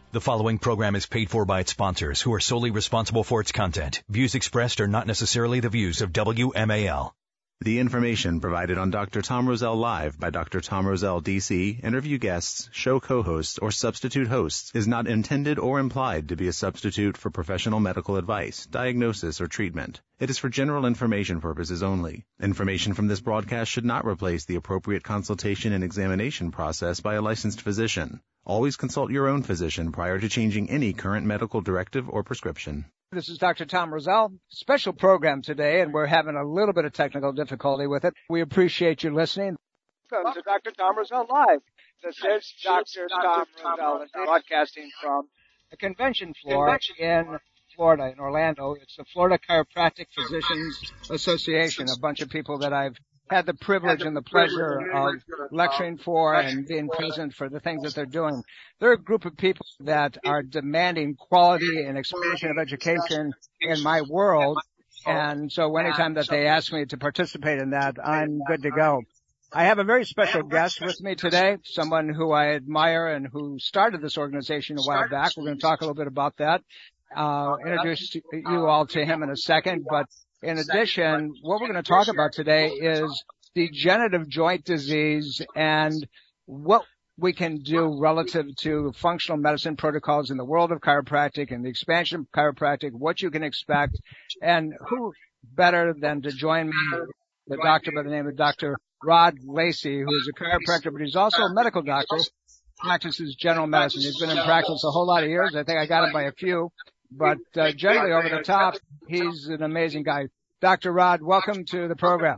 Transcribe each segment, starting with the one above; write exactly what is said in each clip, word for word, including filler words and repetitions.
The following program is paid for by its sponsors, who are solely responsible for its content. Views expressed are not necessarily the views of W M A L. The information provided on Doctor Tom Rosell Live by Doctor Tom Rosell, D C, interview guests, show co-hosts, or substitute hosts is not intended or implied to be a substitute for professional medical advice, diagnosis, or treatment. It is for general information purposes only. Information from this broadcast should not replace the appropriate consultation and examination process by a licensed physician. Always consult your own physician prior to changing any current medical directive or prescription. This is Doctor Tom Rosell. Special program today, and we're having a little bit of technical difficulty with it. We appreciate you listening. Welcome to Doctor Tom Rosell Live. This is Doctor Tom Rosell, broadcasting from the convention floor in Florida, in Orlando. It's the Florida Chiropractic Physicians Association, a bunch of people that I've had the privilege and the pleasure of lecturing for and being present for the things that they're doing. They're a group of people that are demanding quality and expansion of education in my world. And so anytime that they ask me to participate in that, I'm good to go. I have a very special guest with me today, someone who I admire and who started this organization a while back. We're going to talk a little bit about that. Uh, introduce you all to him in a second, but in addition, what we're going to talk about today is degenerative joint disease and what we can do relative to functional medicine protocols in the world of chiropractic and the expansion of chiropractic, what you can expect, and who better than to join me, the doctor by the name of Doctor Rod Lacey, who is a chiropractor, but he's also a medical doctor, practices general medicine. He's been in practice a whole lot of years. I think I got him by a few. But uh, generally over the top, he's an amazing guy. Doctor Rod, welcome to the program.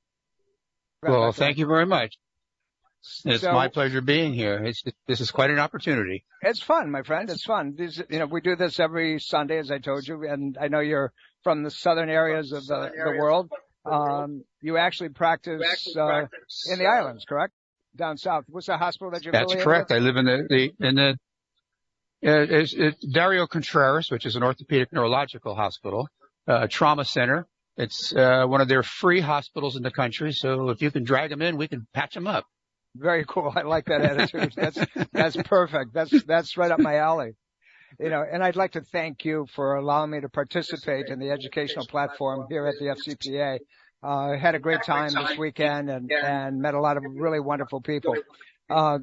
Well, thank you very much. It's so, my pleasure being here. It's, this is quite an opportunity. It's fun, my friend. It's fun. These, you know, we do this every Sunday, as I told you, and I know you're from the southern areas of the, the world. Um, you actually practice uh, in the islands, correct? Down south. What's the hospital that you're That's correct. With? I live in the, the in the Uh, it's, it's Dario Contreras, which is an orthopedic neurological hospital, uh, a trauma center. It's uh, one of their free hospitals in the country. So if you can drag them in, we can patch them up. Very cool. I like that attitude. That's that's perfect. That's that's right up my alley. You know, and I'd like to thank you for allowing me to participate in the educational platform here at the F C P A. Uh, I had a great time this weekend and and met a lot of really wonderful people. Uh,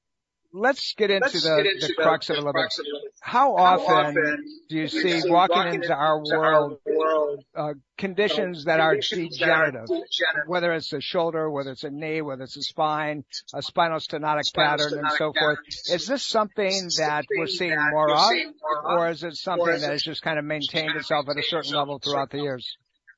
Let's get into Let's the, get into the crux the, of it a little bit. How, How often, often do you see walking, walking into our world, world uh, conditions that are degenerative, whether it's a shoulder, whether it's a knee, whether it's a spine, a spinal stenotic spinal pattern, and so forth? Is this something that we're seeing more of, or is it something that has just kind of maintained itself at a certain level throughout the years?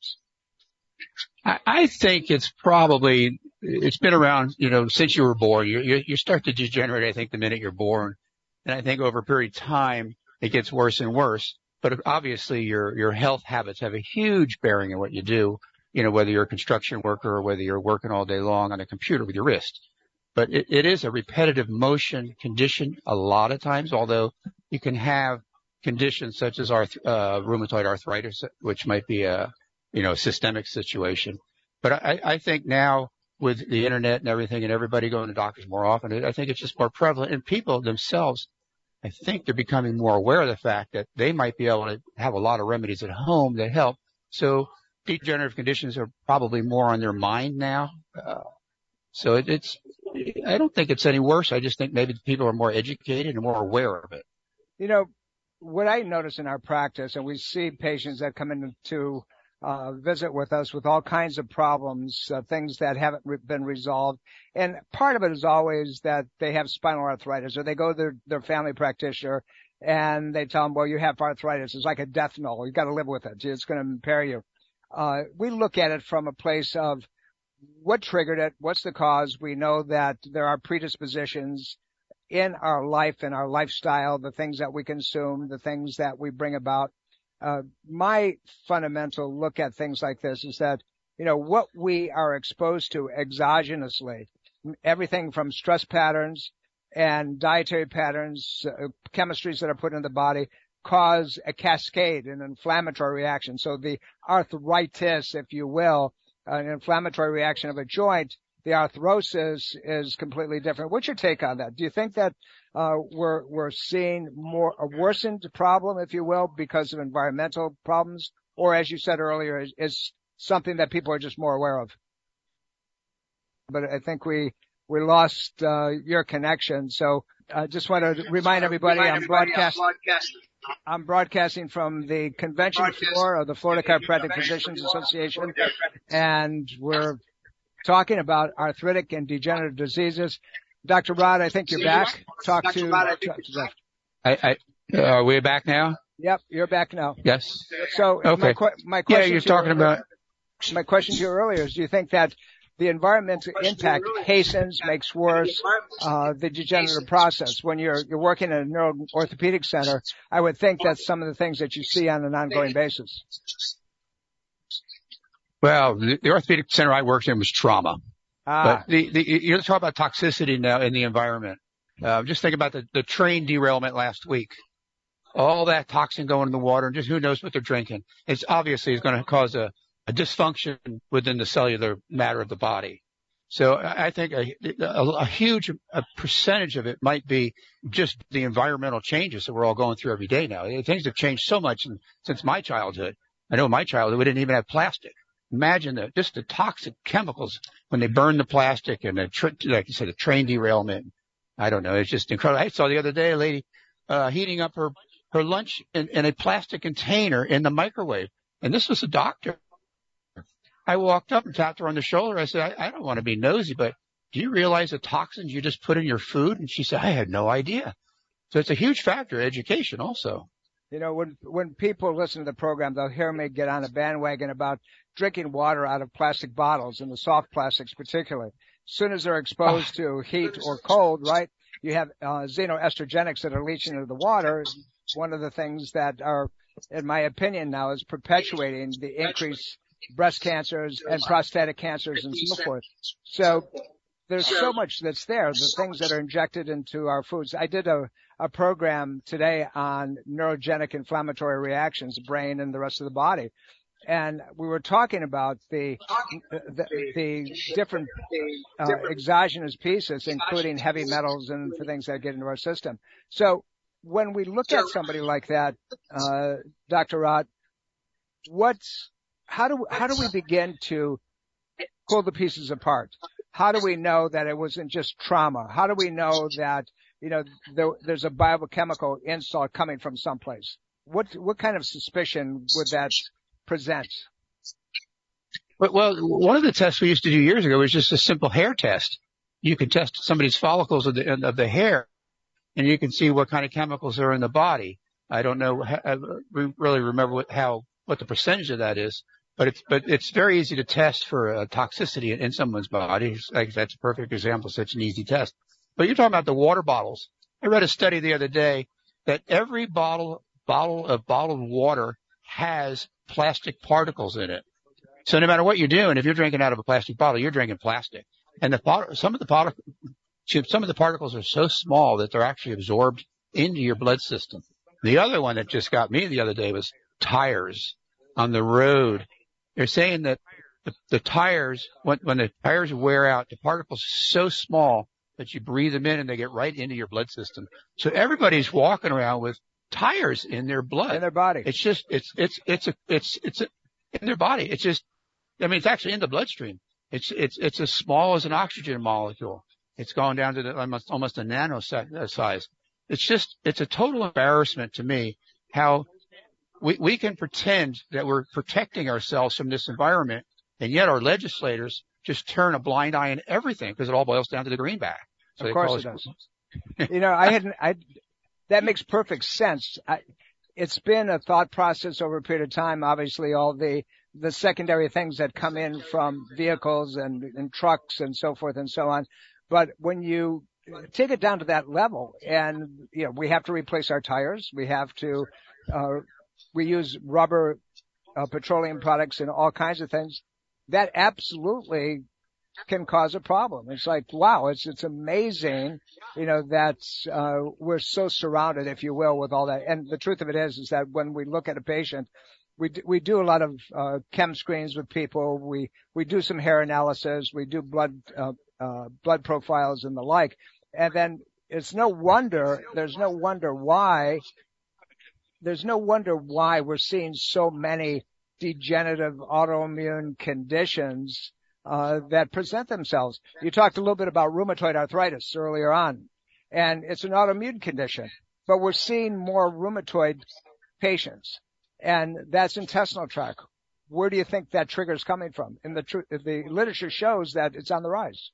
I, I think it's probably it's been around, you know, since you were born. You, you you start to degenerate, I think, the minute you're born, and I think over a period of time it gets worse and worse. But obviously, your your health habits have a huge bearing on what you do. You know, whether you're a construction worker or whether you're working all day long on a computer with your wrist. But it, it is a repetitive motion condition a lot of times. Although you can have conditions such as arth- uh, rheumatoid arthritis, which might be a you know systemic situation. But I, I think now, with the internet and everything and everybody going to doctors more often, I think it's just more prevalent. And people themselves, I think they're becoming more aware of the fact that they might be able to have a lot of remedies at home that help. So degenerative conditions are probably more on their mind now. Uh, so it, it's, I don't think it's any worse. I just think maybe people are more educated and more aware of it. You know, what I notice in our practice, and we see patients that come into Uh, visit with us with all kinds of problems, uh, things that haven't re- been resolved. And part of it is always that they have spinal arthritis, or they go to their, their family practitioner and they tell them, well, you have arthritis. It's like a death knell. You've got to live with it. It's going to impair you. Uh, we look at it from a place of what triggered it, what's the cause. We know that there are predispositions in our life, in our lifestyle, the things that we consume, the things that we bring about. Uh, my fundamental look at things like this is that, you know, what we are exposed to exogenously, everything from stress patterns and dietary patterns, uh, chemistries that are put in the body, cause a cascade, an inflammatory reaction. So the arthritis, if you will, an inflammatory reaction of a joint the arthrosis is completely different. What's your take on that? Do you think that uh, we're we're seeing more a worsened problem, if you will, because of environmental problems, or as you said earlier, is, is something that people are just more aware of? But I think we we lost uh, your connection, so I just want to remind everybody I'm broadcasting. I'm broadcasting from the convention floor of the Florida Chiropractic Physicians Association, and we're talking about arthritic and degenerative diseases. Doctor Rod, I think you're back. Talk to, talk to I, I, uh, are we back now? Yep, you're back now. Yes. So okay. my, my question yeah, you're talking earlier, about. My question to you earlier is: do you think that the environmental impact hastens, makes worse uh, the degenerative process? When you're you're working at a neuro orthopedic center, I would think that's some of the things that you see on an ongoing basis. Well, the, the orthopedic center I worked in was trauma. Ah. But the, the, you're talking about toxicity now in the environment. Uh, just think about the, the train derailment last week. All that toxin going in the water, and just who knows what they're drinking. It's obviously is going to cause a, a dysfunction within the cellular matter of the body. So I think a, a, a huge a percentage of it might be just the environmental changes that we're all going through every day now. Things have changed so much in, since my childhood. I know in my childhood we didn't even have plastic. Imagine the, just the toxic chemicals when they burn the plastic and the, tr- like you said, a train derailment. I don't know. It's just incredible. I saw the other day a lady, uh, heating up her, her lunch in, in a plastic container in the microwave. And this was a doctor. I walked up and tapped her on the shoulder. I said, I, I don't want to be nosy, but do you realize the toxins you just put in your food? And she said, I had no idea. So it's a huge factor, education also. You know, when when people listen to the program, they'll hear me get on a bandwagon about drinking water out of plastic bottles, and the soft plastics particularly. As soon as they're exposed to heat or cold, right, you have uh, xenoestrogenics that are leaching into the water. One of the things that are, in my opinion now, is perpetuating the increased breast cancers and prostatic cancers and so forth. So there's so much that's there, the things that are injected into our foods. I did a, a program today on neurogenic inflammatory reactions, the brain and the rest of the body. And we were talking about the the, the different uh, exogenous pieces, including heavy metals and the things that get into our system. So when we look at somebody like that, uh, Doctor Rod, what's how do how do we begin to pull the pieces apart? How do we know that it wasn't just trauma? How do we know that, you know, there, there's a biochemical insult coming from someplace? What what kind of suspicion would that present? Well, one of the tests we used to do years ago was just a simple hair test. You could test somebody's follicles of the, of the hair, and you can see what kind of chemicals are in the body. I don't know, I really remember what, how, what the percentage of that is, but it's, but it's very easy to test for uh, toxicity in, in someone's body. Like, that's a perfect example, such an easy test. But you're talking about the water bottles. I read a study the other day that every bottle, bottle of bottled water has plastic particles in it. So no matter what you're doing, if you're drinking out of a plastic bottle, you're drinking plastic. And the some of the particles, some of the particles are so small that they're actually absorbed into your blood system. The other one that just got me the other day was tires on the road. They're saying that the, the tires, when, when the tires wear out, the particles are so small that you breathe them in and they get right into your blood system. So everybody's walking around with tires in their blood. In their body. It's just, it's, it's, it's a, it's, it's a, in their body. It's just, I mean, it's actually in the bloodstream. It's, it's, it's as small as an oxygen molecule. It's gone down to the, almost, almost a nano size. It's just, it's a total embarrassment to me how we, we can pretend that we're protecting ourselves from this environment, and yet our legislators just turn a blind eye on everything because it all boils down to the greenback. So of course it does. You know, I hadn't, I, that makes perfect sense. I, it's been a thought process over a period of time. Obviously, all the, the secondary things that come in from vehicles and, and trucks and so forth and so on. But when you take it down to that level, and, you know, we have to replace our tires. We have to, uh, we use rubber, uh, petroleum products and all kinds of things. That absolutely can cause a problem. It's like, wow, it's, it's amazing, you know, that, uh, we're so surrounded, if you will, with all that. And the truth of it is, is that when we look at a patient, we do, we do a lot of uh, chem screens with people. We we do some hair analysis. We do blood uh, uh, blood profiles and the like. And then it's no wonder. There's no wonder why. There's no wonder why we're seeing so many degenerative autoimmune conditions uh, that present themselves. You talked a little bit about rheumatoid arthritis earlier on, and it's an autoimmune condition, but we're seeing more rheumatoid patients, and that's intestinal tract. Where do you think that trigger is coming from? And the, tr- the literature shows that it's on the rise.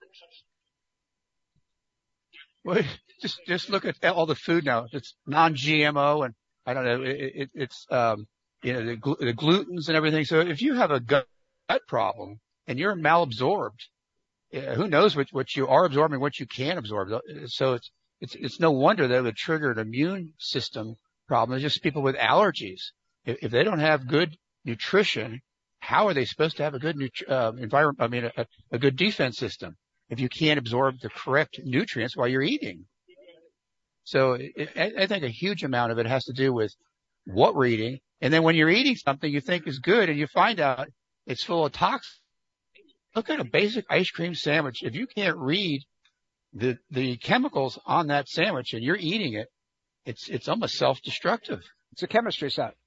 Well, just just look at all the food now. It's non-G M O, and I don't know. It, it, it's um, you know the, gl- the glutens and everything. So if you have a gut problem and you're malabsorbed, uh, who knows what what you are absorbing, what you can absorb. So it's it's it's no wonder that it would trigger an immune system problem. It's just people with allergies. If, if they don't have good nutrition, how are they supposed to have a good nut- uh, environment? I mean, a, a good defense system if you can't absorb the correct nutrients while you're eating. So it, I think a huge amount of it has to do with what we're eating. And then when you're eating something you think is good and you find out it's full of toxins, look at a basic ice cream sandwich. If you can't read the, the chemicals on that sandwich and you're eating it, it's, it's almost self-destructive. It's a chemistry set.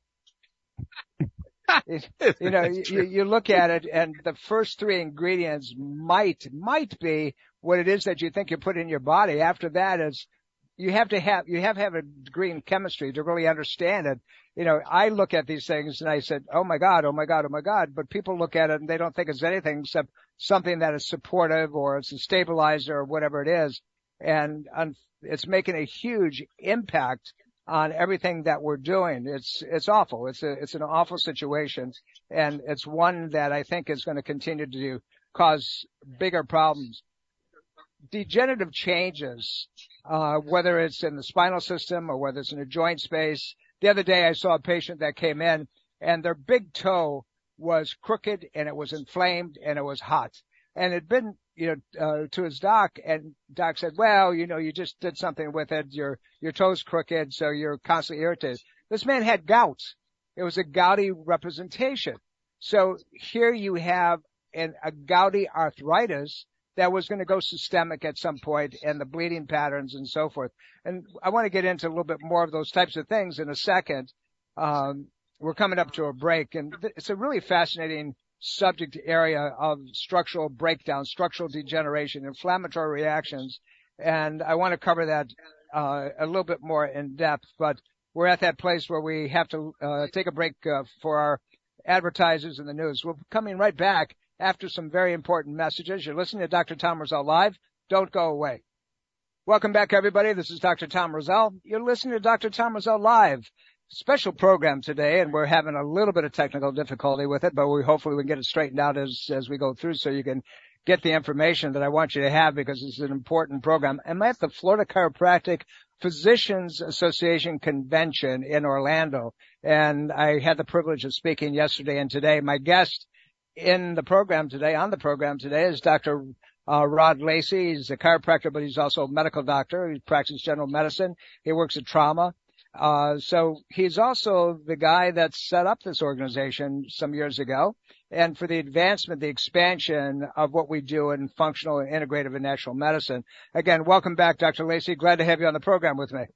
It, you know, you, you look at it and the first three ingredients might, might be what it is that you think you put in your body. After that is, you have to have, you have to have a degree in chemistry to really understand it. You know, I look at these things and I said, oh my God, oh my God, oh my God. But people look at it and they don't think it's anything except something that is supportive or it's a stabilizer or whatever it is. And um, it's making a huge impact on everything that we're doing. It's, it's awful. It's a, it's an awful situation. And it's one that I think is going to continue to cause bigger problems. Degenerative changes, uh, whether it's in the spinal system or whether it's in a joint space. The other day I saw a patient that came in and their big toe was crooked and it was inflamed and it was hot. And it had been, you know, uh, to his doc, and doc said, well, you know, you just did something with it. Your, your toe's crooked, so you're constantly irritated. This man had gout. It was a gouty representation. So here you have an, a gouty arthritis that was going to go systemic at some point, and the bleeding patterns and so forth. And I want to get into a little bit more of those types of things in a second. Um, we're coming up to a break, and th- it's a really fascinating subject area of structural breakdown, structural degeneration, inflammatory reactions. And I want to cover that uh, a little bit more in depth, but we're at that place where we have to uh, take a break uh, for our advertisers in the news. We're coming right back after some very important messages. You're listening to Doctor Tom Rosell Live. Don't go away. Welcome back, everybody. This is Doctor Tom Rosell. You're listening to Doctor Tom Rosell Live. Special program today, and we're having a little bit of technical difficulty with it, but we hopefully we can get it straightened out as as we go through so you can get the information that I want you to have, because it's an important program. I'm at the Florida Chiropractic Physicians Association Convention in Orlando, and I had the privilege of speaking yesterday and today. My guest in the program today, on the program today, is Doctor Uh, Rod Lacey. He's a chiropractor, but he's also a medical doctor. He practices general medicine. He works at trauma. Uh, so he's also the guy that set up this organization some years ago, and for the advancement, the expansion of what we do in functional and integrative and natural medicine. Again, welcome back, Doctor Lacey. Glad to have you on the program with me.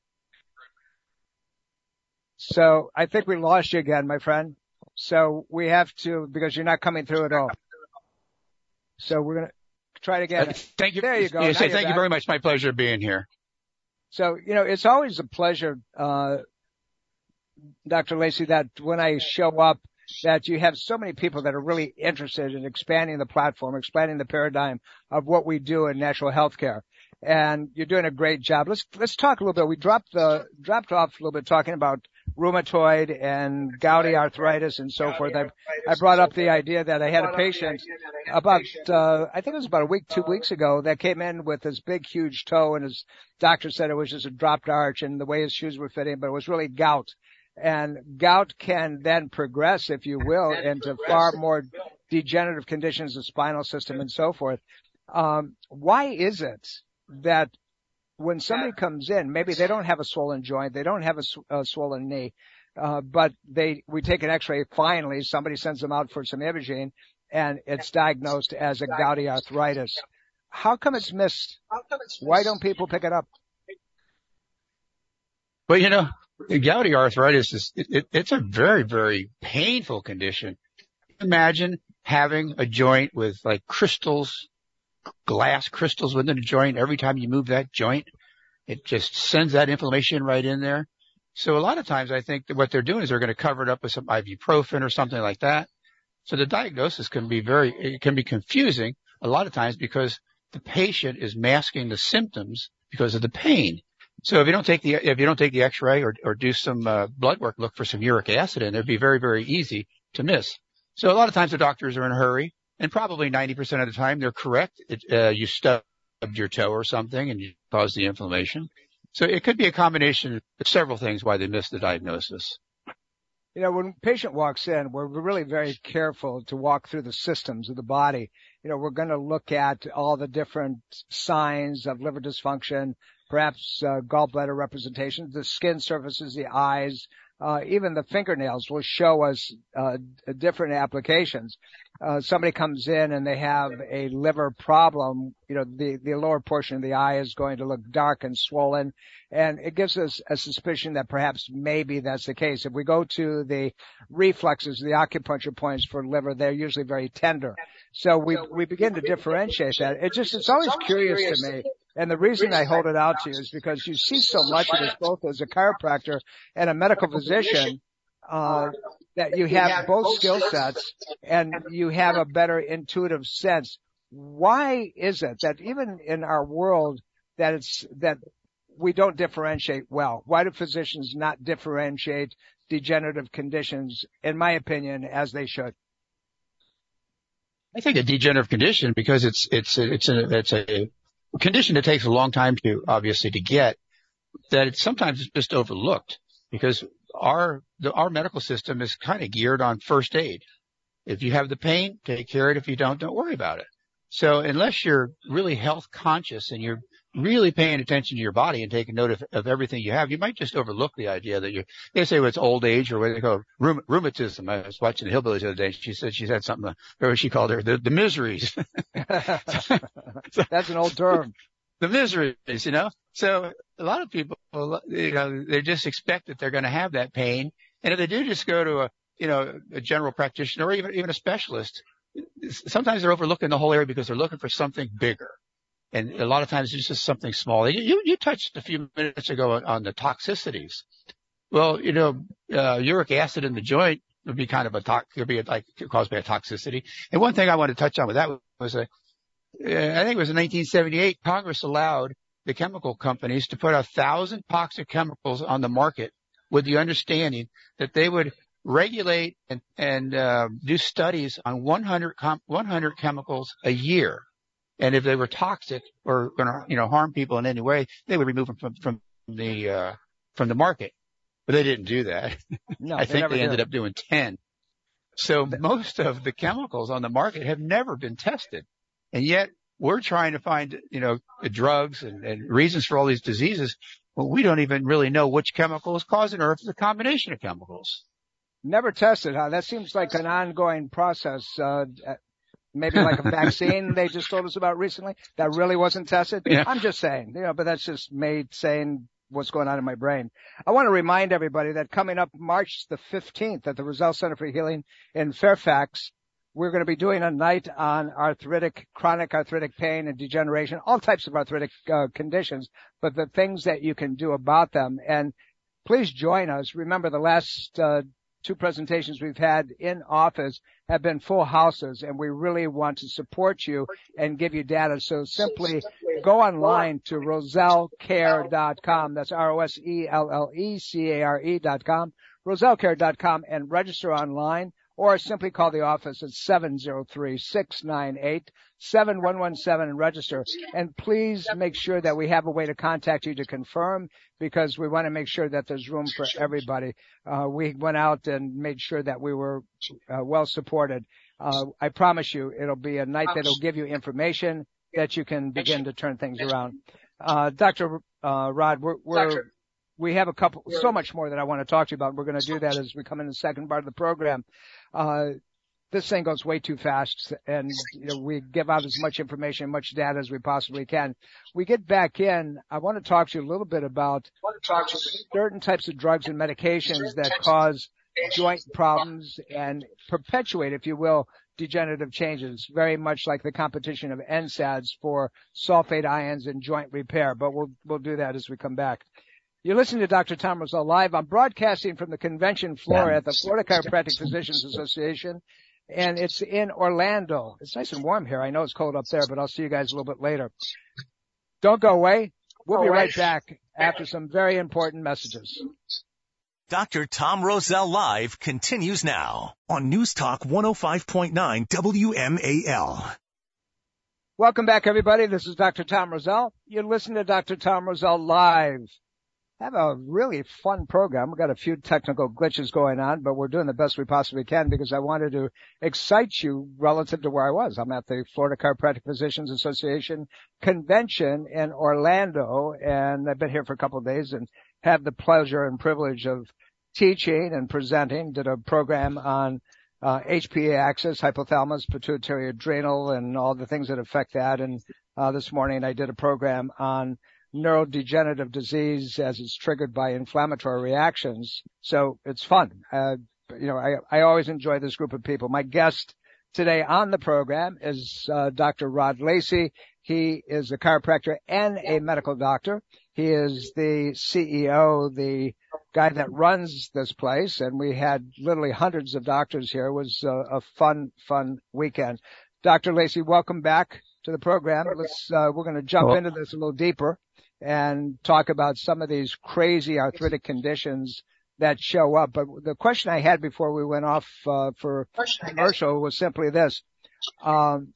So I think we lost you again, my friend. So we have to, because you're not coming through at all. So we're going to try to get uh, it. Thank you. There you go. Yes, thank back. you very much. My pleasure being here. So, you know, it's always a pleasure, uh, Doctor Lacey, that when I show up, that you have so many people that are really interested in expanding the platform, expanding the paradigm of what we do in natural health care. And you're doing a great job. Let's, let's talk a little bit. We dropped the, dropped off a little bit talking about rheumatoid and gouty arthritis and so forth. I, I brought up the idea that I had a patient about, uh, I think it was about a week, two weeks ago, that came in with this big, huge toe, and his doctor said it was just a dropped arch and the way his shoes were fitting, but it was really gout. And gout can then progress, if you will, into far more degenerative conditions, the spinal system and so forth. Um, why is it that when somebody comes in, maybe they don't have a swollen joint, they don't have a, a swollen knee, uh, but they we take an X-ray. Finally, somebody sends them out for some imaging, and it's diagnosed as a gouty arthritis. How come it's missed? Why don't people pick it up? Well, you know, gouty arthritis is it, it, it's a very, very painful condition. Imagine having a joint with like crystals, glass crystals within a joint. Every time you move that joint, it just sends that inflammation right in there. So a lot of times I think that what they're doing is they're going to cover it up with some ibuprofen or something like that. So the diagnosis can be very, it can be confusing a lot of times because the patient is masking the symptoms because of the pain. So if you don't take the, if you don't take the X-ray or, or do some uh, blood work, look for some uric acid in there, it'd be very, very easy to miss. So a lot of times the doctors are in a hurry, and probably ninety percent of the time they're correct. It, uh, you stubbed your toe or something and you caused the inflammation. So it could be a combination of several things why they missed the diagnosis. You know, when a patient walks in, we're really very careful to walk through the systems of the body. You know, we're going to look at all the different signs of liver dysfunction, perhaps uh, gallbladder representation, the skin surfaces, the eyes, uh, even the fingernails will show us uh, different applications. Uh, somebody comes in and they have a liver problem, you know, the, the lower portion of the eye is going to look dark and swollen, and it gives us a suspicion that perhaps maybe that's the case. If we go to the reflexes, the acupuncture points for liver, they're usually very tender. So we, we begin to differentiate that. It just, it's always curious to me. And the reason I hold it out to you is because you see so much of this both as a chiropractor and a medical physician, uh, that you have both skill sets and you have a better intuitive sense. Why is it that even in our world that it's, that we don't differentiate well? Why do physicians not differentiate degenerative conditions, in my opinion, as they should? I think a degenerative condition because it's, it's, it's a, it's a condition that takes a long time to, obviously, to get, that it's sometimes just overlooked because our, the, our medical system is kind of geared on first aid. If you have the pain, take care of it. If you don't, don't worry about it. So unless you're really health conscious and you're really paying attention to your body and taking note of, of everything you have, you might just overlook the idea that you're, they say well, it's old age or what they call rheum, rheumatism. I was watching the Hillbillies the other day. She said she had something, or what she called her, the, the miseries. That's an old term. The miseries, you know. So a lot of people, you know, they just expect that they're going to have that pain. And if they do just go to a, you know, a general practitioner or even, even a specialist, sometimes they're overlooking the whole area because they're looking for something bigger. And a lot of times it's just something small. You, you touched a few minutes ago on, on the toxicities. Well, you know, uh, uric acid in the joint would be kind of a tox, could be like caused by a toxicity. And one thing I want to touch on with that was a, I think it was in nineteen seventy-eight, Congress allowed the chemical companies to put a thousand toxic chemicals on the market with the understanding that they would regulate and, and uh, do studies on one hundred, com- one hundred chemicals a year. And if they were toxic or going to, you know, harm people in any way, they would remove them from, from the, uh, from the market. But they didn't do that. No, I they think never they did. ended up doing ten. So most of the chemicals on the market have never been tested. And yet we're trying to find, you know, drugs and, and reasons for all these diseases. Well, we don't even really know which chemical is causing it or if it's a combination of chemicals. Never tested, huh? That seems like an ongoing process. Uh, maybe like a vaccine they just told us about recently that really wasn't tested. Yeah. I'm just saying, you know, but that's just me saying what's going on in my brain. I want to remind everybody that coming up March the fifteenth at the Roselle Center for Healing in Fairfax, we're going to be doing a night on arthritic, chronic arthritic pain and degeneration, all types of arthritic uh, conditions, but the things that you can do about them. And please join us. Remember, the last uh, two presentations we've had in office have been full houses, and we really want to support you and give you data. So simply go online to roselle care dot com. That's R O S E L L E C A R E dot com, roselle care dot com, and register online. Or simply call the office at seven zero three, six nine eight, seven one one seven and register. And please make sure that we have a way to contact you to confirm, because we want to make sure that there's room for everybody. Uh, we went out and made sure that we were uh, well supported. Uh, I promise you it'll be a night that'll give you information that you can begin to turn things around. Uh, Doctor Uh, Rod, we're, we're we have a couple, so much more that I want to talk to you about. We're going to do that as we come in the second part of the program. Uh, this thing goes way too fast, and you know, we give out as much information, much data as we possibly can. We get back in. I want to talk to you a little bit about certain types of drugs and medications that cause joint problems and perpetuate, if you will, degenerative changes, very much like the competition of N SAIDs for sulfate ions and joint repair. But we'll we'll do that as we come back. You're listening to Doctor Tom Rosell Live. I'm broadcasting from the convention floor at the Florida Chiropractic Physicians Association, and it's in Orlando. It's nice and warm here. I know it's cold up there, but I'll see you guys a little bit later. Don't go away. We'll be right back after some very important messages. Doctor Tom Rosell Live continues now on News Talk one oh five point nine W M A L. Welcome back, everybody. This is Doctor Tom Rosell. You're listening to Doctor Tom Rosell Live. Have a really fun program. We've got a few technical glitches going on, but we're doing the best we possibly can because I wanted to excite you relative to where I was. I'm at the Florida Chiropractic Physicians Association convention in Orlando, and I've been here for a couple of days and have the pleasure and privilege of teaching and presenting. Did a program on uh, H P A axis, hypothalamus, pituitary adrenal, and all the things that affect that. And uh, this morning I did a program on neurodegenerative disease as it's triggered by inflammatory reactions. So it's fun. Uh, you know, I, I always enjoy this group of people. My guest today on the program is uh, Doctor Rod Lacey. He is a chiropractor and a medical doctor. He is the C E O, the guy that runs this place, and we had literally hundreds of doctors here. It was a, a fun, fun weekend. Doctor Lacey, welcome back to the program. Let's, uh, we're going to jump into this a little deeper and talk about some of these crazy arthritic conditions that show up. But the question I had before we went off uh, for commercial was simply this. Um,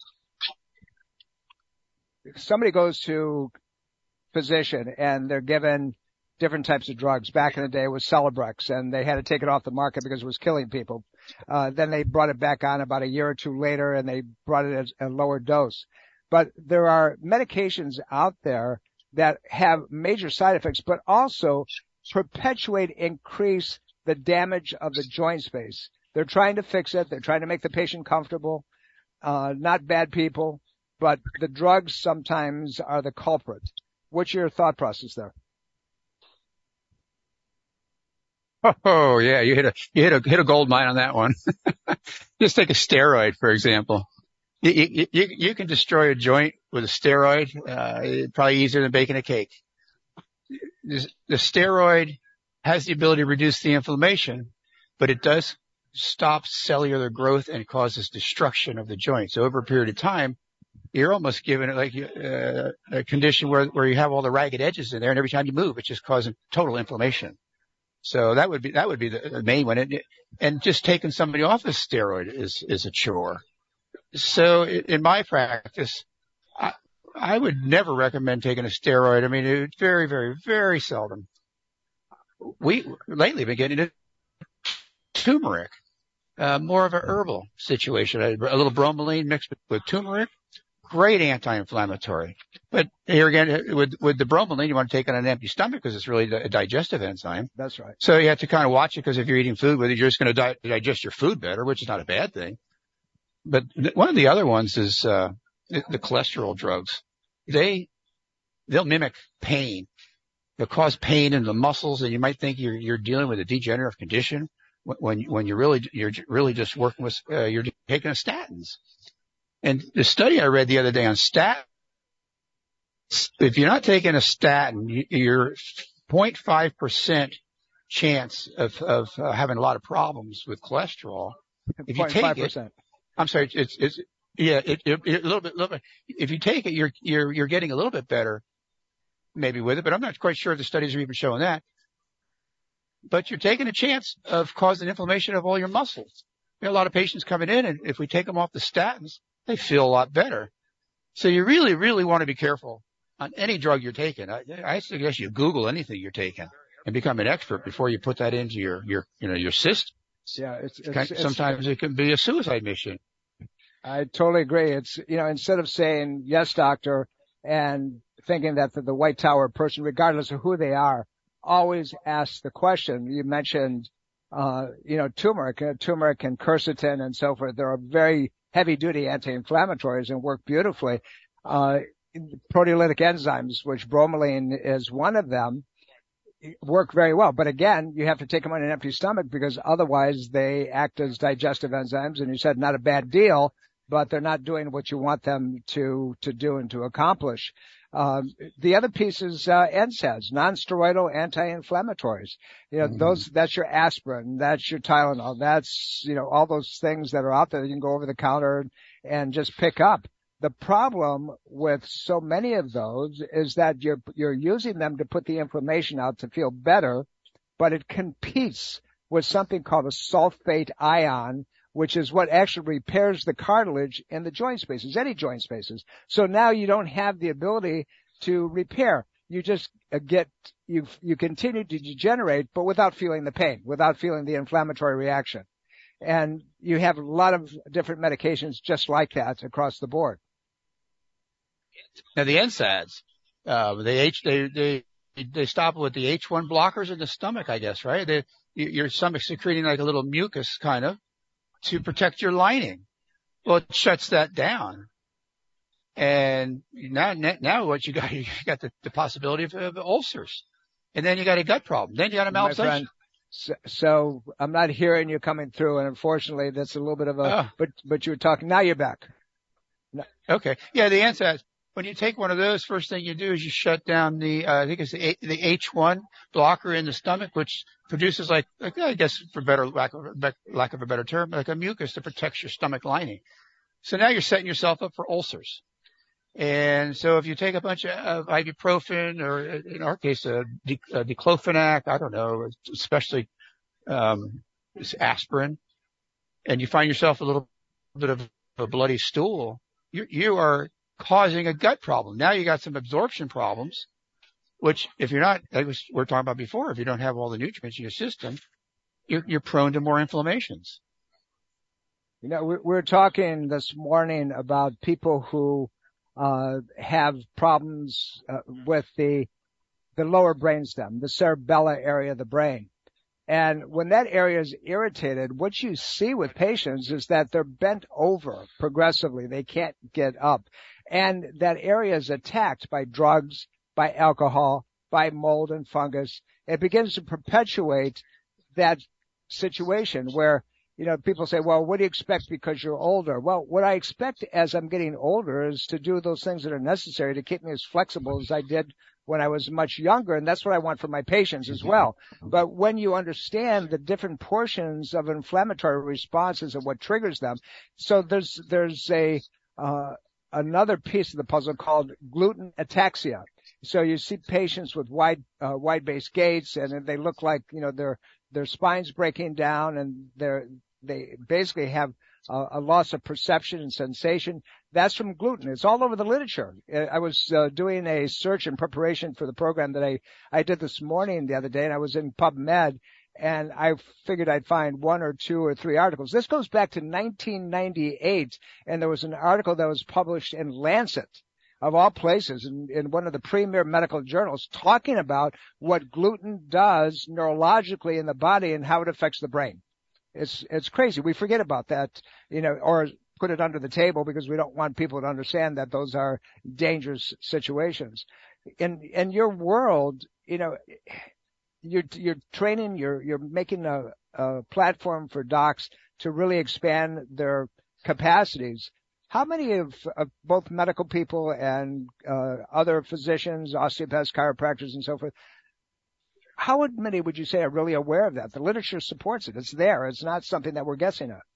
somebody goes to physician and they're given different types of drugs. Back in the day it was Celebrex, and they had to take it off the market because it was killing people. Uh, then they brought it back on about a year or two later, and they brought it at a lower dose. But there are medications out there that have major side effects, but also perpetuate, increase the damage of the joint space. They're trying to fix it. They're trying to make the patient comfortable. Uh, not bad people, but the drugs sometimes are the culprit. What's your thought process there? Oh, yeah, you hit a, you hit a, hit a gold mine on that one. Just take a steroid, for example. You, you, you, you can destroy a joint with a steroid, uh, probably easier than baking a cake. The steroid has the ability to reduce the inflammation, but it does stop cellular growth and causes destruction of the joint. So over a period of time, you're almost given it like uh, a condition where, where you have all the ragged edges in there, and every time you move, it's just causing total inflammation. So that would be, that would be the, the main one. And, and just taking somebody off a steroid is, is a chore. So in my practice, I, I would never recommend taking a steroid. I mean, it's very, very, very seldom. We lately been getting into turmeric, uh, more of a herbal situation. A, a little bromelain mixed with, with turmeric, great anti-inflammatory. But here again, with, with the bromelain, you want to take it on an empty stomach because it's really a digestive enzyme. That's right. So you have to kind of watch it, because if you're eating food with it, you're just going to di- digest your food better, which is not a bad thing. But one of the other ones is, uh, the, the cholesterol drugs. They, they'll mimic pain. They'll cause pain in the muscles, and you might think you're, you're dealing with a degenerative condition when, when you're really, you're really just working with, uh, you're taking statins. And the study I read the other day on statins, if you're not taking a statin, you're zero point five percent chance of, of uh, having a lot of problems with cholesterol. If you take it, I'm sorry, it's, it's, yeah, it, it, it, a little bit, little bit. If you take it, you're, you're, you're getting a little bit better maybe with it, but I'm not quite sure if the studies are even showing that. But you're taking a chance of causing inflammation of all your muscles. You know, a lot of patients coming in, and if we take them off the statins, they feel a lot better. So you really, really want to be careful on any drug you're taking. I, I suggest you Google anything you're taking and become an expert before you put that into your, your, you know, your system. Yeah, it's, it's, kind, it's sometimes it can be a suicide mission. I totally agree. It's, you know, instead of saying yes, doctor, and thinking that the, the White Tower person, regardless of who they are, always ask the question. You mentioned, uh, you know, turmeric, uh, turmeric and quercetin and so forth. There are very heavy duty anti-inflammatories and work beautifully. Uh, proteolytic enzymes, which bromelain is one of them, work very well. But again, you have to take them on an empty stomach because otherwise they act as digestive enzymes. And you said not a bad deal, but they're not doing what you want them to, to do and to accomplish. Um, the other piece is, uh, N SAIDs, non-steroidal anti-inflammatories. You know, mm-hmm. those, that's your aspirin, that's your Tylenol, that's, you know, all those things that are out there that you can go over the counter and just pick up. The problem with so many of those is that you're, you're using them to put the inflammation out to feel better, but it competes with something called a sulfate ion, which is what actually repairs the cartilage in the joint spaces, any joint spaces. So now you don't have the ability to repair. You just get, you, you continue to degenerate, but without feeling the pain, without feeling the inflammatory reaction. And you have a lot of different medications just like that across the board. Now the N SAIDs, uh, they H, they, they, they stop with the H one blockers in the stomach, I guess, right? They, your stomach's secreting like a little mucus kind of to protect your lining. Well, it shuts that down. And now, now what you got, you got the, the possibility of, of ulcers. And then you got a gut problem. Then you got a malabsorption. So, so I'm not hearing you coming through, and unfortunately that's a little bit of a, oh. but, but you were talking, now you're back. No. Okay. Yeah, the N SAIDs. When you take one of those, first thing you do is you shut down the, uh, I think it's the, the H one blocker in the stomach, which produces like, like I guess for better, lack of, lack of a better term, like a mucus that protects your stomach lining. So now you're setting yourself up for ulcers. And so if you take a bunch of ibuprofen or in our case, a, de, a diclofenac, I don't know, especially, um, aspirin, and you find yourself a little bit of a bloody stool, you, you are causing a gut problem. Now you got some absorption problems, which if you're not, like we were talking about before, if you don't have all the nutrients in your system, you're, you're prone to more inflammations. You know, we we're talking this morning about people who, uh, have problems uh, with the, the lower brainstem, the cerebella area of the brain. And when that area is irritated, what you see with patients is that they're bent over progressively. They can't get up. And that area is attacked by drugs, by alcohol, by mold and fungus. It begins to perpetuate that situation where, you know, people say, well, what do you expect because you're older? Well, what I expect as I'm getting older is to do those things that are necessary to keep me as flexible as I did when I was much younger, and that's what I want for my patients as well. But when you understand the different portions of inflammatory responses and what triggers them, so there's there's a uh another piece of the puzzle called gluten ataxia. So you see patients with wide uh, wide-based gaits, and they look like, you know, their their spine's breaking down, and they're they basically have uh, a loss of perception and sensation. That's from gluten. It's all over the literature. I was uh, doing a search in preparation for the program that I, I did this morning the other day, and I was in PubMed, and I figured I'd find one or two or three articles. This goes back to nineteen ninety-eight, and there was an article that was published in Lancet, of all places, in, in one of the premier medical journals, talking about what gluten does neurologically in the body and how it affects the brain. It's, it's crazy. We forget about that, you know, or put it under the table because we don't want people to understand that those are dangerous situations. In, in your world, you know, you're, you're training, you're, you're making a, a platform for docs to really expand their capacities. How many of, of both medical people and, uh, other physicians, osteopaths, chiropractors, and so forth, how many would you say are really aware of that? The literature supports it. It's there. It's not something that we're guessing at.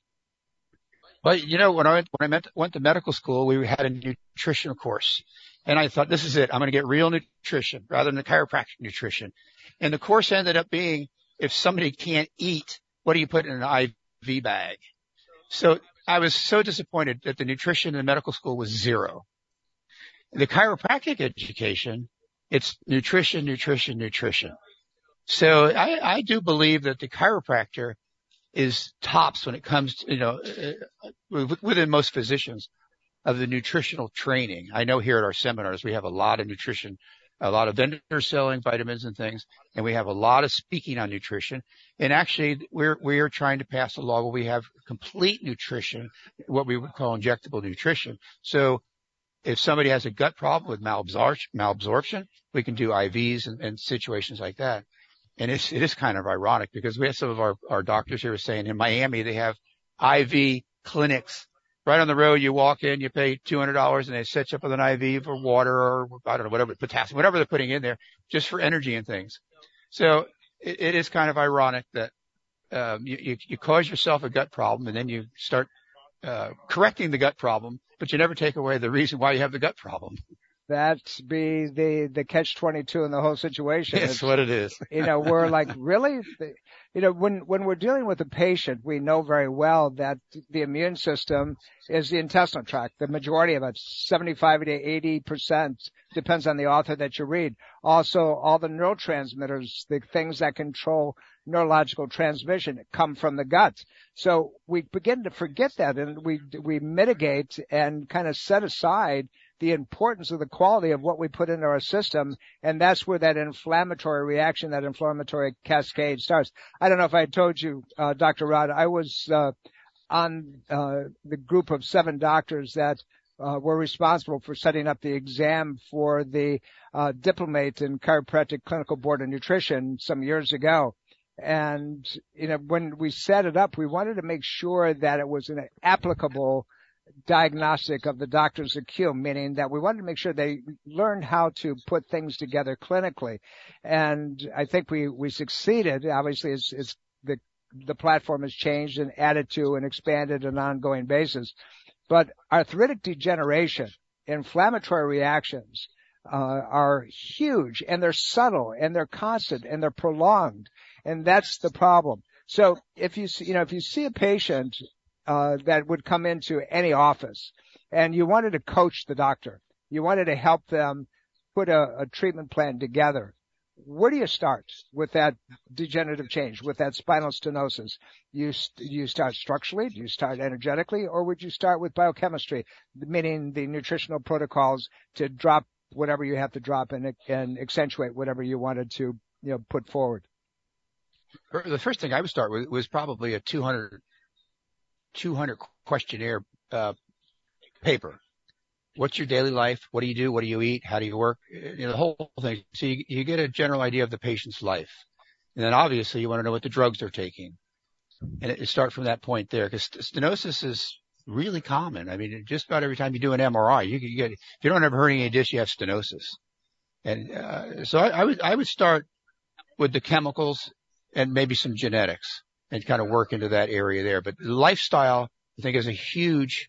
Well, you know, when I went, when I went to, went to medical school, we had a nutrition course, and I thought, this is it. I'm going to get real nutrition rather than the chiropractic nutrition. And the course ended up being, if somebody can't eat, what do you put in an I V bag? So I was so disappointed that the nutrition in medical school was zero. The chiropractic education, it's nutrition, nutrition, nutrition. So I, I do believe that the chiropractor is tops when it comes to, you know, uh, within most physicians of the nutritional training. I know here at our seminars, we have a lot of nutrition a lot of vendors selling vitamins and things, and we have a lot of speaking on nutrition. And actually, we're we're trying to pass a law where we have complete nutrition, what we would call injectable nutrition. So if somebody has a gut problem with malabsorption, malabsorption we can do I Vs and, and situations like that. And it's, it is kind of ironic because we have some of our, our doctors here saying in Miami they have I V clinics right on the road. You walk in, you pay two hundred dollars and they set you up with an I V for water or I don't know, whatever, potassium, whatever they're putting in there just for energy and things. So it, it is kind of ironic that, um, you, you, you cause yourself a gut problem and then you start, uh, correcting the gut problem, but you never take away the reason why you have the gut problem. That's be the, the catch twenty-two in the whole situation. That's what it is. You know, we're like, really? You know, when, when we're dealing with a patient, we know very well that the immune system is the intestinal tract. The majority of it, seventy-five to eighty percent, depends on the author that you read. Also, all the neurotransmitters, the things that control neurological transmission come from the gut. So we begin to forget that and we, we mitigate and kind of set aside the importance of the quality of what we put into our system, and that's where that inflammatory reaction, that inflammatory cascade starts. I don't know if I told you, uh, Doctor Rod, I was uh, on uh, the group of seven doctors that uh, were responsible for setting up the exam for the uh, Diplomate in Chiropractic Clinical Board of Nutrition some years ago. And, you know, when we set it up, we wanted to make sure that it was an applicable diagnostic of the doctor's acumen, meaning that we wanted to make sure they learned how to put things together clinically. And I think we, we succeeded. Obviously, it's, it's the, the platform has changed and added to and expanded on an ongoing basis. But arthritic degeneration, inflammatory reactions, uh, are huge and they're subtle and they're constant and they're prolonged. And that's the problem. So if you see, you know, if you see a patient Uh, that would come into any office and you wanted to coach the doctor, you wanted to help them put a, a treatment plan together, where do you start with that degenerative change, with that spinal stenosis? You, you start structurally, do you start energetically, or would you start with biochemistry, meaning the nutritional protocols to drop whatever you have to drop and, and accentuate whatever you wanted to, you know, put forward? The first thing I would start with was probably a two hundred questionnaire uh paper. What's your daily life? What do you do? What do you eat? How do you work? You know, the whole thing. So you, you get a general idea of the patient's life. And then obviously you want to know what the drugs they're taking. And it, it starts from that point there, because stenosis is really common. I mean, just about every time you do an M R I, you can get, if you don't have a herniated disc, you have stenosis. And uh, so I, I would I would start with the chemicals and maybe some genetics, and kind of work into that area there. But lifestyle, I think, is a huge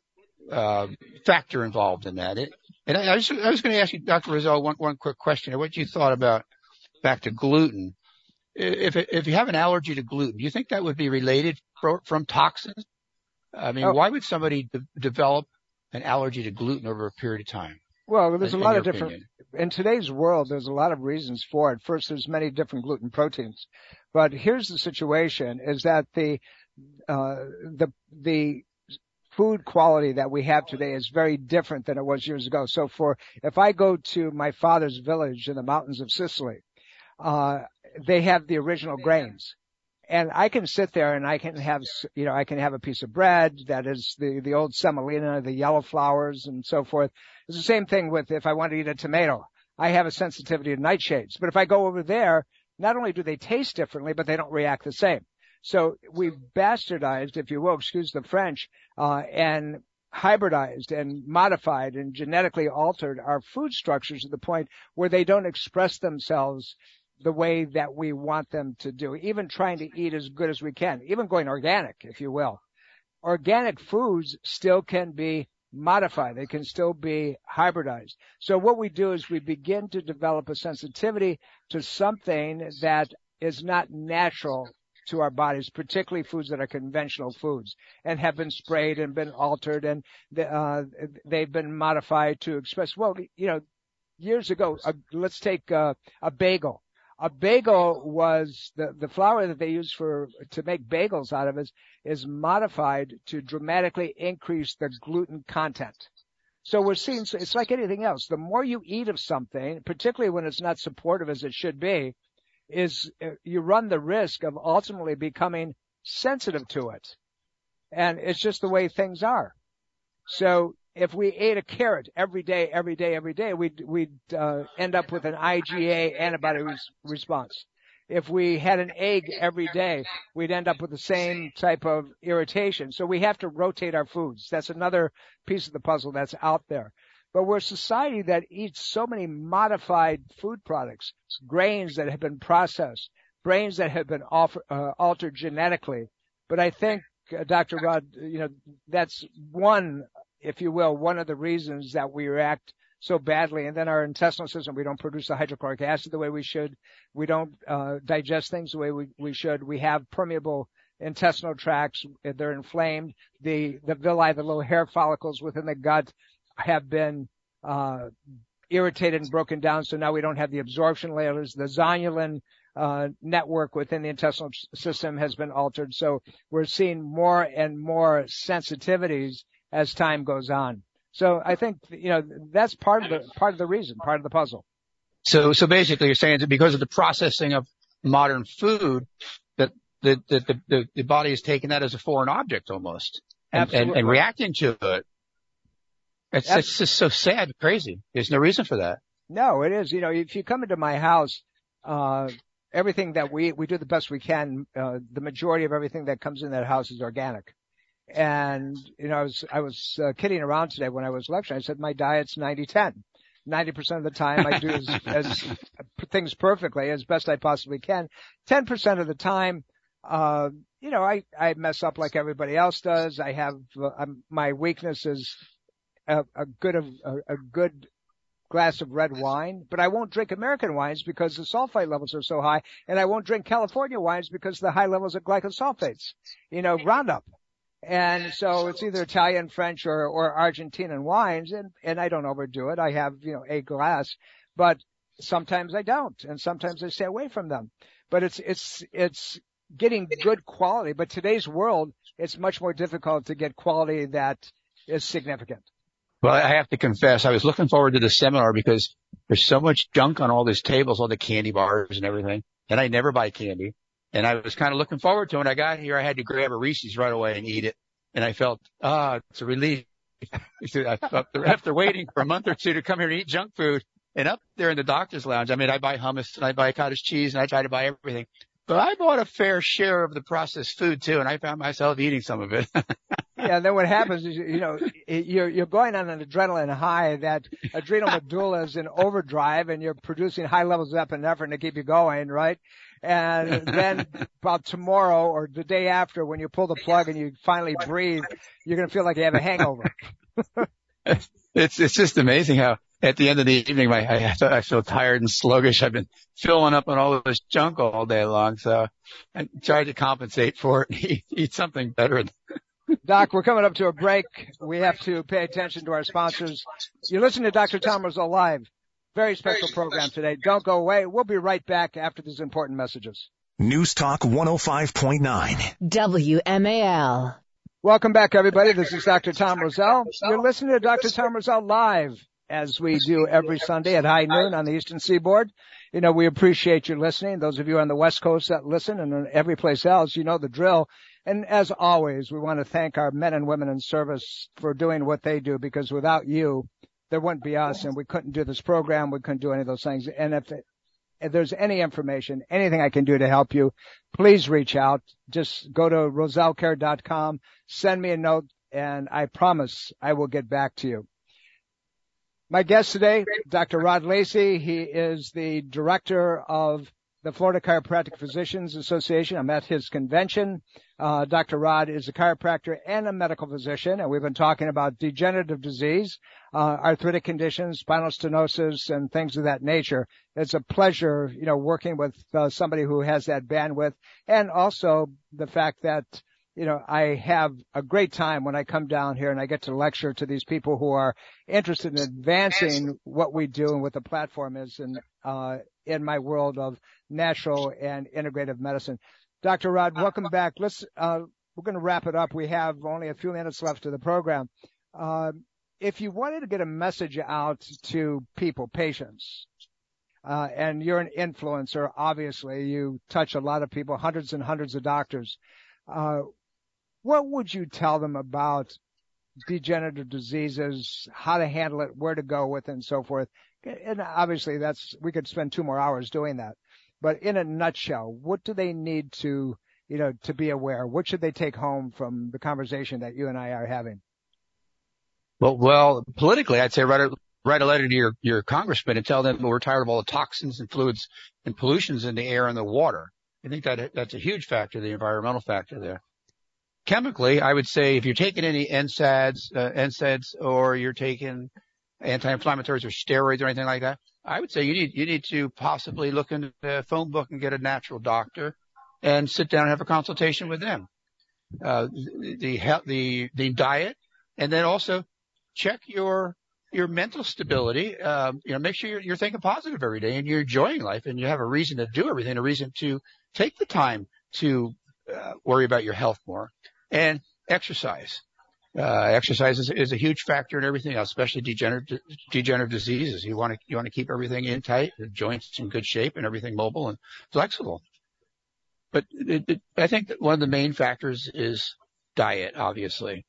uh, factor involved in that. It, and I, I was, I was going to ask you, Doctor Rosell, one, one quick question. What you thought about, back to gluten. If if you have an allergy to gluten, do you think that would be related for, from toxins? I mean, oh. Why would somebody de- develop an allergy to gluten over a period of time? Well, there's in, a lot of opinion? different, in today's world, there's a lot of reasons for it. First, there's many different gluten proteins. But here's the situation, is that the, uh, the, the food quality that we have today is very different than it was years ago. So for, if I go to my father's village in the mountains of Sicily, uh, they have the original grains. And I can sit there and I can have, you know, I can have a piece of bread that is the, the old semolina, the yellow flowers and so forth. It's the same thing with if I want to eat a tomato. I have a sensitivity to nightshades. But if I go over there, not only do they taste differently, but they don't react the same. So we've bastardized, if you will, excuse the French, uh, and hybridized and modified and genetically altered our food structures to the point where they don't express themselves the way that we want them to do, even trying to eat as good as we can, even going organic, if you will. Organic foods still can be modified. They can still be hybridized. So what we do is we begin to develop a sensitivity to something that is not natural to our bodies, particularly foods that are conventional foods and have been sprayed and been altered, and uh, they've been modified to express, well, you know, years ago, uh, let's take uh, a bagel. A bagel was the, the flour that they use for, to make bagels out of is, is modified to dramatically increase the gluten content. So we're seeing, it's like anything else. The more you eat of something, particularly when it's not supportive as it should be, is uh, you run the risk of ultimately becoming sensitive to it. And it's just the way things are. So if we ate a carrot every day, every day, every day, we'd, we'd uh, end up with an I G A antibody res- response. If we had an egg every day, we'd end up with the same type of irritation. So we have to rotate our foods. That's another piece of the puzzle that's out there. But we're a society that eats so many modified food products, grains that have been processed, grains that have been offer, uh, altered genetically. But I think, uh, Doctor Rod, you know, that's one, if you will, one of the reasons that we react so badly. And then our intestinal system, we don't produce the hydrochloric acid the way we should. We don't uh, digest things the way we, we should. We have permeable intestinal tracts. They're inflamed. The, the villi, the little hair follicles within the gut have been uh, irritated and broken down. So now we don't have the absorption layers. The zonulin uh, network within the intestinal system has been altered. So we're seeing more and more sensitivities as time goes on. So I think, you know, that's part of the, part of the reason, part of the puzzle. So, so basically you're saying that because of the processing of modern food, that the, the, the, the body is taking that as a foreign object almost and, and, and reacting to it. It's, it's just so sad, crazy. There's no reason for that. No, it is. You know, if you come into my house, uh, everything that we, we do the best we can, uh, the majority of everything that comes in that house is organic. And, you know, I was, I was uh, kidding around today when I was lecturing. I said my diet's ninety ten. ninety percent of the time I do as, as things perfectly as best I possibly can. ten percent of the time, uh, you know, I, I mess up like everybody else does. I have, uh, I'm, my weakness is a, a good, of, a, a good glass of red wine, but I won't drink American wines because the sulfite levels are so high. And I won't drink California wines because of the high levels of glycosulfates, you know, Roundup. And so it's either Italian, French, or, or Argentinian wines, and, and I don't overdo it. I have, you know, a glass, but sometimes I don't, and sometimes I stay away from them. But it's, it's, it's getting good quality. But today's world, it's much more difficult to get quality that is significant. Well, I have to confess, I was looking forward to the seminar because there's so much junk on all these tables, all the candy bars and everything, and I never buy candy. And I was kind of looking forward to it. When I got here, I had to grab a Reese's right away and eat it. And I felt, ah, oh, it's a relief. After waiting for a month or two to come here and eat junk food, and up there in the doctor's lounge, I mean, I buy hummus and I buy cottage cheese and I try to buy everything. But I bought a fair share of the processed food too, and I found myself eating some of it. Yeah, and then what happens is, you know, you're, you're going on an adrenaline high. That adrenal medulla is in overdrive, and you're producing high levels of epinephrine to keep you going, right? And then about tomorrow or the day after, when you pull the plug and you finally breathe, you're going to feel like you have a hangover. It's, it's just amazing how at the end of the evening, my, I, I feel tired and sluggish. I've been filling up on all this junk all day long. So I tried to compensate for it and eat, eat something better. Doc, we're coming up to a break. We have to pay attention to our sponsors. You're listening to Doctor Tom Rosell Live. Very special program today. Don't go away. We'll be right back after these important messages. News Talk one oh five point nine. W M A L. Welcome back, everybody. This is Doctor Tom Rosell. You're listening to Doctor Tom Rosell Live, as we do every Sunday at high noon on the Eastern Seaboard. You know, we appreciate you listening. Those of you on the West Coast that listen and every place else, you know the drill. And as always, we want to thank our men and women in service for doing what they do, because without you, there wouldn't be us, and we couldn't do this program. We couldn't do any of those things. And if, it, if there's any information, anything I can do to help you, please reach out. Just go to rosell care dot com, send me a note, and I promise I will get back to you. My guest today, Doctor Rod Lacey. He is the director of the Florida Chiropractic Physicians Association. I'm at his convention. Uh, Doctor Rod is a chiropractor and a medical physician, and we've been talking about degenerative disease, uh, arthritic conditions, spinal stenosis, and things of that nature. It's a pleasure, you know, working with uh, somebody who has that bandwidth, and also the fact that, you know, I have a great time when I come down here and I get to lecture to these people who are interested in advancing what we do and what the platform is in, uh, in my world of natural and integrative medicine. Doctor Rod, welcome back. Let's, uh, we're going to wrap it up. We have only a few minutes left of the program. Uh, if you wanted to get a message out to people, patients, uh, and you're an influencer, obviously, you touch a lot of people, hundreds and hundreds of doctors, uh, what would you tell them about degenerative diseases, how to handle it, where to go with it, and so forth? And obviously that's, we could spend two more hours doing that. But in a nutshell, what do they need to, you know, to be aware? What should they take home from the conversation that you and I are having? Well, well, politically, I'd say write a, write a letter to your, your congressman and tell them we're tired of all the toxins and fluids and pollutions in the air and the water. I think that that's a huge factor, the environmental factor there. Chemically, I would say if you're taking any N SAIDs, uh, N SAIDs, or you're taking anti-inflammatories or steroids or anything like that, I would say you need, you need to possibly look into the phone book and get a natural doctor and sit down and have a consultation with them. Uh, the, the, the diet, and then also check your, your mental stability. Um, you know, make sure you're, you're thinking positive every day and you're enjoying life and you have a reason to do everything, a reason to take the time to uh, worry about your health more. And exercise. Uh, exercise is, is a huge factor in everything else, especially degenerative, degenerative diseases. You want to, you want to keep everything in tight, the joints in good shape and everything mobile and flexible. But it, it, I think that one of the main factors is diet, obviously.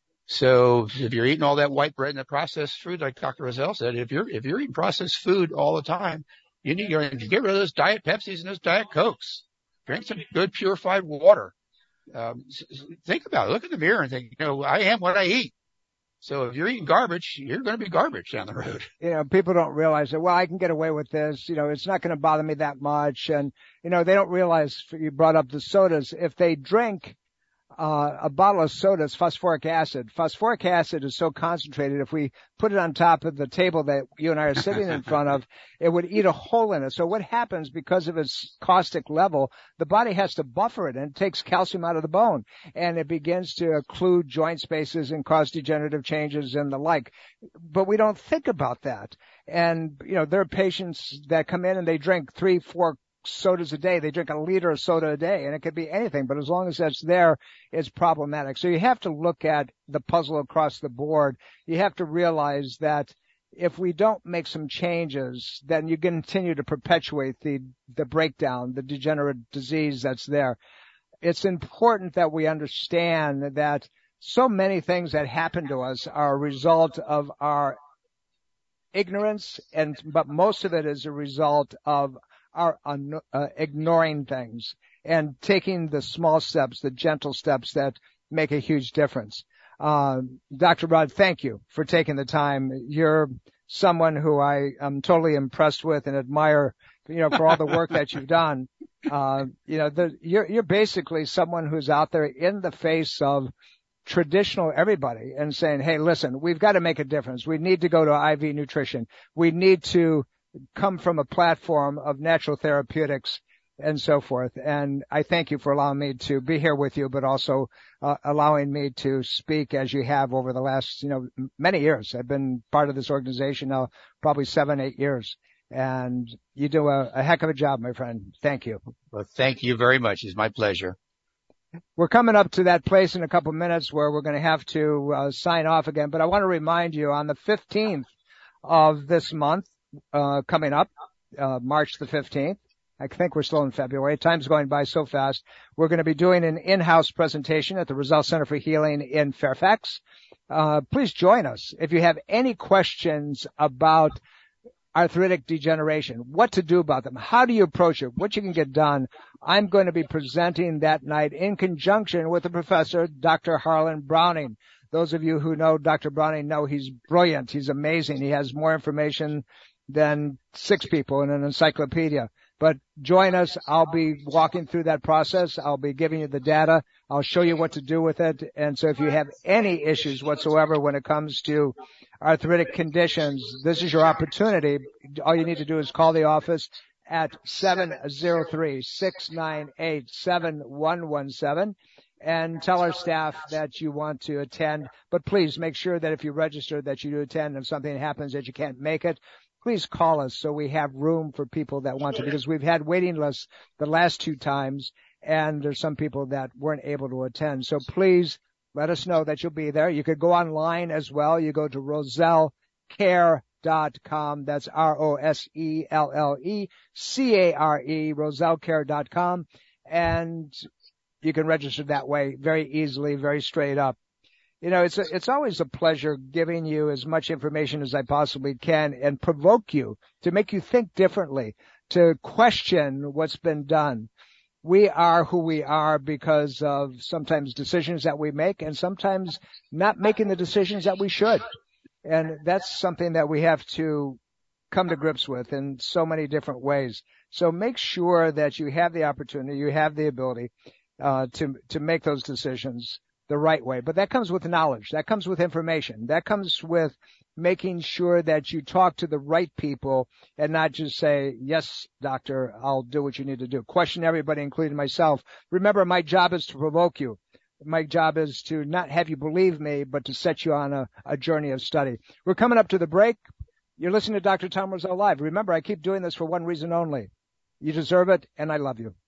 So if you're eating all that white bread and the processed food, like Doctor Rozelle said, if you're, if you're eating processed food all the time, you need to get rid of those diet Pepsis and those diet Cokes. Drink some good purified water. Um, think about it. Look in the mirror and think, you know, I am what I eat. So if you're eating garbage, you're going to be garbage down the road. You know, people don't realize that, well, I can get away with this. You know, it's not going to bother me that much. And, you know, they don't realize, you brought up the sodas. If they drink uh, a bottle of soda, it's phosphoric acid. Phosphoric acid is so concentrated, if we put it on top of the table that you and I are sitting in front of, it would eat a hole in it. So what happens, because of its caustic level, the body has to buffer it, and it takes calcium out of the bone, and it begins to occlude joint spaces and cause degenerative changes and the like. But we don't think about that. And, you know, there are patients that come in and they drink three, four sodas a day. They drink a liter of soda a day, and it could be anything, but as long as that's there, it's problematic. So you have to look at the puzzle across the board. You have to realize that if we don't make some changes, then you continue to perpetuate the, the breakdown, the degenerative disease that's there. It's important that we understand that so many things that happen to us are a result of our ignorance, and, but most of it is a result of are uh, ignoring things and taking the small steps, the gentle steps that make a huge difference. Uh, Doctor Rod, thank you for taking the time. You're someone who I am totally impressed with and admire, you know, for all the work that you've done. Uh, you know, the, you're, you're basically someone who's out there in the face of traditional everybody and saying, hey, listen, we've got to make a difference. We need to go to I V nutrition. We need to come from a platform of natural therapeutics and so forth. And I thank you for allowing me to be here with you, but also uh, allowing me to speak as you have over the last, you know, many years. I've been part of this organization now probably seven, eight years. And you do a, a heck of a job, my friend. Thank you. Well, thank you very much. It's my pleasure. We're coming up to that place in a couple minutes where we're going to have to uh, sign off again. But I want to remind you, on the fifteenth of this month, Uh, coming up, uh, March the fifteenth. I think we're still in February. Time's going by so fast. We're going to be doing an in-house presentation at the Rozelle Center for Healing in Fairfax. Uh, please join us. If you have any questions about arthritic degeneration, what to do about them, how do you approach it, what you can get done, I'm going to be presenting that night in conjunction with the professor, Doctor Harlan Browning. Those of you who know Doctor Browning know he's brilliant. He's amazing. He has more information than six people in an encyclopedia. But join us. I'll be walking through that process. I'll be giving you the data. I'll show you what to do with it. And so if you have any issues whatsoever when it comes to arthritic conditions, this is your opportunity. All you need to do is call the office at seven oh three, six nine eight, seven one one seven. And tell our staff that you want to attend. But please make sure that if you register that you do attend. If something happens that you can't make it, please call us so we have room for people that want to, because we've had waiting lists the last two times, and there's some people that weren't able to attend. So please let us know that you'll be there. You could go online as well. You go to roselle care dot com. That's R O S E L L E C A R E, roselle care dot com. And you can register that way very easily, very straight up. You know, it's a, it's always a pleasure giving you as much information as I possibly can and provoke you to make you think differently, to question what's been done. We are who we are because of sometimes decisions that we make and sometimes not making the decisions that we should. And that's something that we have to come to grips with in so many different ways. So make sure that you have the opportunity, you have the ability uh, to to make those decisions the right way. But that comes with knowledge. That comes with information. That comes with making sure that you talk to the right people and not just say, yes, doctor, I'll do what you need to do. Question everybody, including myself. Remember, my job is to provoke you. My job is to not have you believe me, but to set you on a, a journey of study. We're coming up to the break. You're listening to Doctor Tom Rosell Live. Remember, I keep doing this for one reason only. You deserve it, and I love you.